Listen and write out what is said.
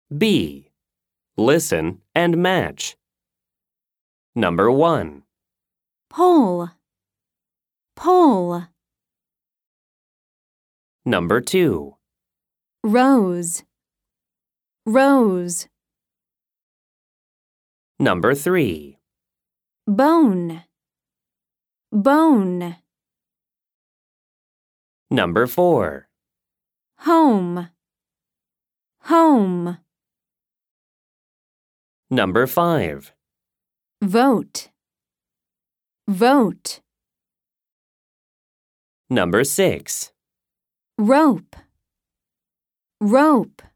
B. Listen and match. Number 1. Pole, pole. Number 2. Rose, rose. Number 3. Bone, bone. Number 4. Home, home. Number 5. Vote, vote. Number 6. Rope, rope.